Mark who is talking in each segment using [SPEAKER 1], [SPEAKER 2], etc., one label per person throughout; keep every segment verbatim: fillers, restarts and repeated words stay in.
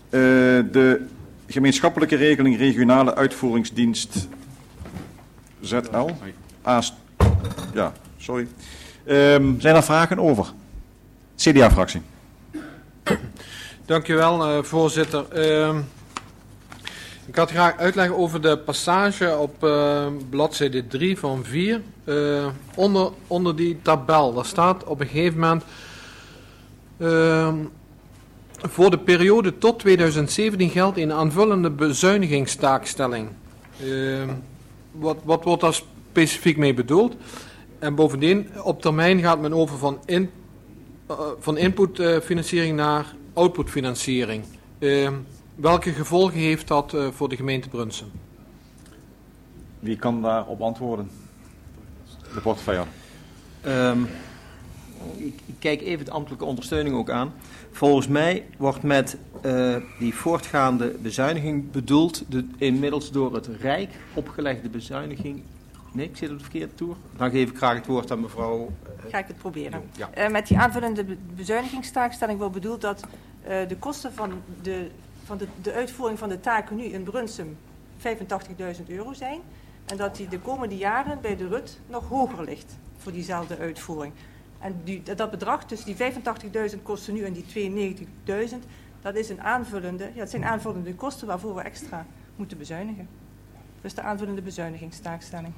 [SPEAKER 1] de gemeenschappelijke regeling regionale uitvoeringsdienst Z L. A, ja, sorry. Um, zijn er vragen over? C D A-fractie.
[SPEAKER 2] Dank u wel, uh, voorzitter. Uh, ik had graag uitleg over de passage op uh, bladzijde drie van vier. Uh, onder, onder die tabel, daar staat op een gegeven moment... Uh, voor de periode tot tweeduizend zeventien geldt een aanvullende bezuinigingstaakstelling. Uh, wat, wat wordt daar specifiek mee bedoeld? En bovendien, op termijn gaat men over van, in, uh, van inputfinanciering uh, naar outputfinanciering. Uh, welke gevolgen heeft dat uh, voor de gemeente Brunsum?
[SPEAKER 1] Wie kan daarop antwoorden? De portefeuille.
[SPEAKER 3] Um, ik, ik kijk even de ambtelijke ondersteuning ook aan. Volgens mij wordt met uh, die voortgaande bezuiniging bedoeld de inmiddels door het Rijk opgelegde bezuiniging. Nee, ik zit op de verkeerde toer. Dan geef ik graag het woord aan mevrouw. Uh,
[SPEAKER 4] Ga ik het proberen.
[SPEAKER 3] Ja.
[SPEAKER 4] Uh, met die aanvullende be- bezuinigingstaakstelling wordt bedoeld dat uh, de kosten van, de, van de, de uitvoering van de taken nu in Brunsum vijfentachtigduizend euro zijn. En dat die de komende jaren bij de R U T nog hoger ligt voor diezelfde uitvoering. En die, dat bedrag, dus die vijfentachtigduizend kosten nu en die tweeënnegentigduizend, dat is een aanvullende, ja, het zijn aanvullende kosten waarvoor we extra moeten bezuinigen. Dus de aanvullende bezuinigingstaakstelling.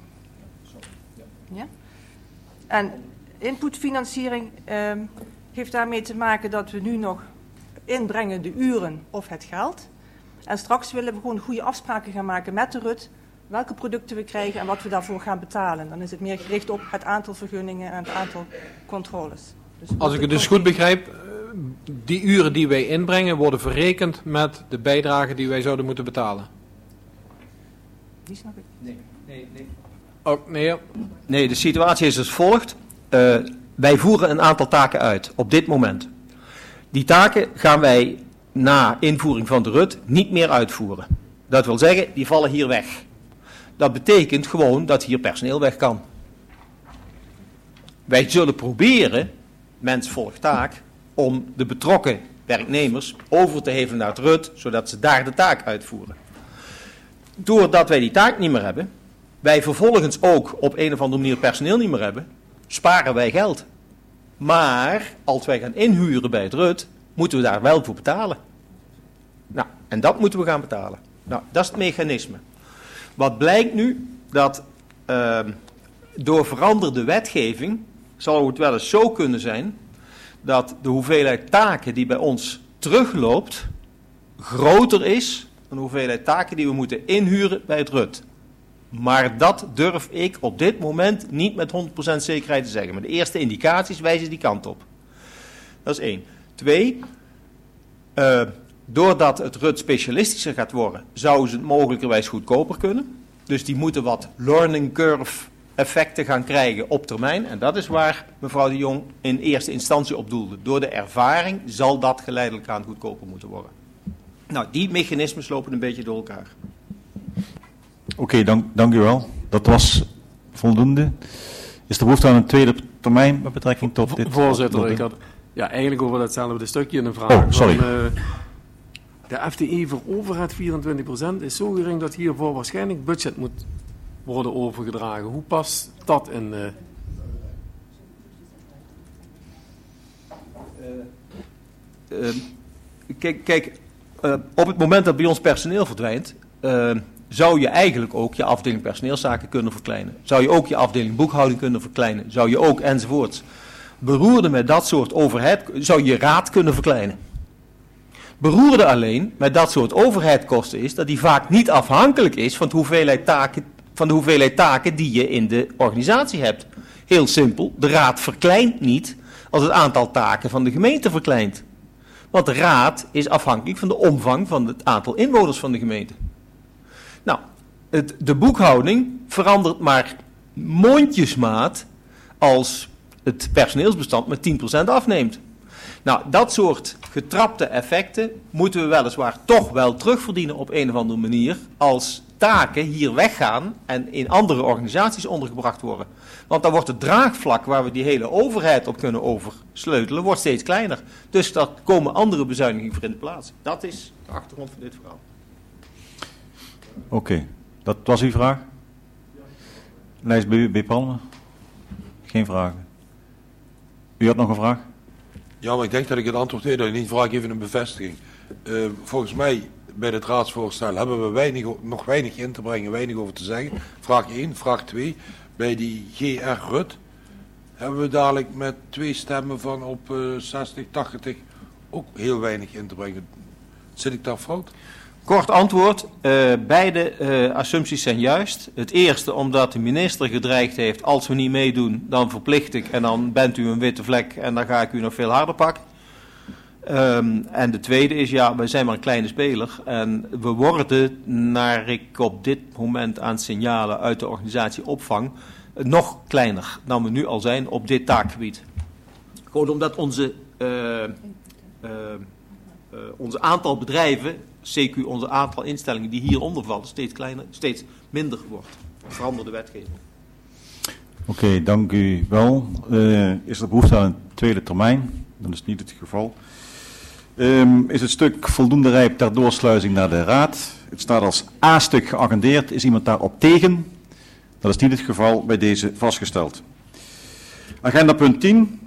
[SPEAKER 4] Ja? En inputfinanciering eh, heeft daarmee te maken dat we nu nog inbrengen de uren of het geld. En straks willen we gewoon goede afspraken gaan maken met de R U T, welke producten we krijgen en wat we daarvoor gaan betalen. Dan is het meer gericht op het aantal vergunningen en het aantal controles. Dus
[SPEAKER 2] als ik het dus goed begrijp, die uren die wij inbrengen worden verrekend met de bijdrage die wij zouden moeten betalen.
[SPEAKER 4] Die snap ik.
[SPEAKER 3] Nee, nee, nee.
[SPEAKER 2] Oh, nee.
[SPEAKER 3] Nee, de situatie is als volgt. Uh, wij voeren een aantal taken uit op dit moment. Die taken gaan wij na invoering van de R U T niet meer uitvoeren. Dat wil zeggen, die vallen hier weg. Dat betekent gewoon dat hier personeel weg kan. Wij zullen proberen, mens volgt taak, om de betrokken werknemers over te hevelen naar het R U T, zodat ze daar de taak uitvoeren. Doordat wij die taak niet meer hebben, wij vervolgens ook op een of andere manier personeel niet meer hebben, sparen wij geld. Maar als wij gaan inhuren bij het R U T, moeten we daar wel voor betalen. Nou, en dat moeten we gaan betalen. Nou, dat is het mechanisme. Wat blijkt nu? Dat uh, door veranderde wetgeving zal het wel eens zo kunnen zijn dat de hoeveelheid taken die bij ons terugloopt groter is dan de hoeveelheid taken die we moeten inhuren bij het R U T. Maar dat durf ik op dit moment niet met honderd procent zekerheid te zeggen. Maar de eerste indicaties wijzen die kant op. Dat is één. Twee, uh, doordat het R U T specialistischer gaat worden, zouden ze het mogelijkerwijs goedkoper kunnen. Dus die moeten wat learning curve effecten gaan krijgen op termijn. En dat is waar mevrouw de Jong in eerste instantie op doelde. Door de ervaring zal dat geleidelijk aan goedkoper moeten worden. Nou, die mechanismes lopen een beetje door elkaar.
[SPEAKER 1] Oké, okay, dank, dank u wel. Dat was voldoende. Is er behoefte aan een tweede termijn met betrekking tot dit?
[SPEAKER 5] Voorzitter, ik had ja, eigenlijk over datzelfde stukje een vraag.
[SPEAKER 1] Oh, sorry.
[SPEAKER 5] Van, uh, de F T E voor overheid vierentwintig procent is zo gering dat hiervoor waarschijnlijk budget moet worden overgedragen. Hoe past dat in? Uh...
[SPEAKER 3] Uh, uh, kijk, kijk uh, op het moment dat bij ons personeel verdwijnt, uh, zou je eigenlijk ook je afdeling personeelszaken kunnen verkleinen. Zou je ook je afdeling boekhouding kunnen verkleinen. Zou je ook enzovoorts. Beroerde met dat soort overheid, zou je raad kunnen verkleinen. Beroerde alleen met dat soort overheidskosten is dat die vaak niet afhankelijk is van de hoeveelheid taken, van de hoeveelheid taken die je in de organisatie hebt. Heel simpel, de raad verkleint niet als het aantal taken van de gemeente verkleint. Want de raad is afhankelijk van de omvang van het aantal inwoners van de gemeente. Nou, het, de boekhouding verandert maar mondjesmaat als het personeelsbestand met tien procent afneemt. Nou, dat soort getrapte effecten moeten we weliswaar toch wel terugverdienen op een of andere manier als taken hier weggaan en in andere organisaties ondergebracht worden. Want dan wordt het draagvlak waar we die hele overheid op kunnen oversleutelen, wordt steeds kleiner. Dus daar komen andere bezuinigingen voor in de plaats. Dat is de achtergrond van dit verhaal.
[SPEAKER 1] Oké, okay. Dat was uw vraag? Lijst bij u, bij Palme? Geen vragen. U had nog een vraag?
[SPEAKER 6] Ja, maar ik denk dat ik het antwoord weet. In ieder geval even een bevestiging. Uh, volgens mij, bij het raadsvoorstel hebben we weinig, nog weinig in te brengen, weinig over te zeggen. Vraag één. Vraag twee. Bij die G R Rut hebben we dadelijk met twee stemmen van op uh, zestig, tachtig ook heel weinig in te brengen. Zit ik daar fout?
[SPEAKER 3] Kort antwoord, uh, beide uh, assumpties zijn juist. Het eerste omdat de minister gedreigd heeft, als we niet meedoen, dan verplicht ik en dan bent u een witte vlek en dan ga ik u nog veel harder pakken. Um, en de tweede is, ja, wij zijn maar een kleine speler en we worden, naar ik op dit moment aan signalen uit de organisatie opvang, nog kleiner dan we nu al zijn op dit taakgebied. Gewoon omdat onze, uh, uh, uh, onze aantal bedrijven, C Q onze aantal instellingen die hieronder vallen, steeds kleiner, steeds minder wordt. Veranderde wetgeving.
[SPEAKER 1] Oké, okay, dank u wel. Uh, is er behoefte aan een tweede termijn? Dat is niet het geval. Um, is het stuk voldoende rijp ter doorsluizing naar de Raad? Het staat als A-stuk geagendeerd. Is iemand daarop tegen? Dat is niet het geval, bij deze vastgesteld. Agenda punt tien.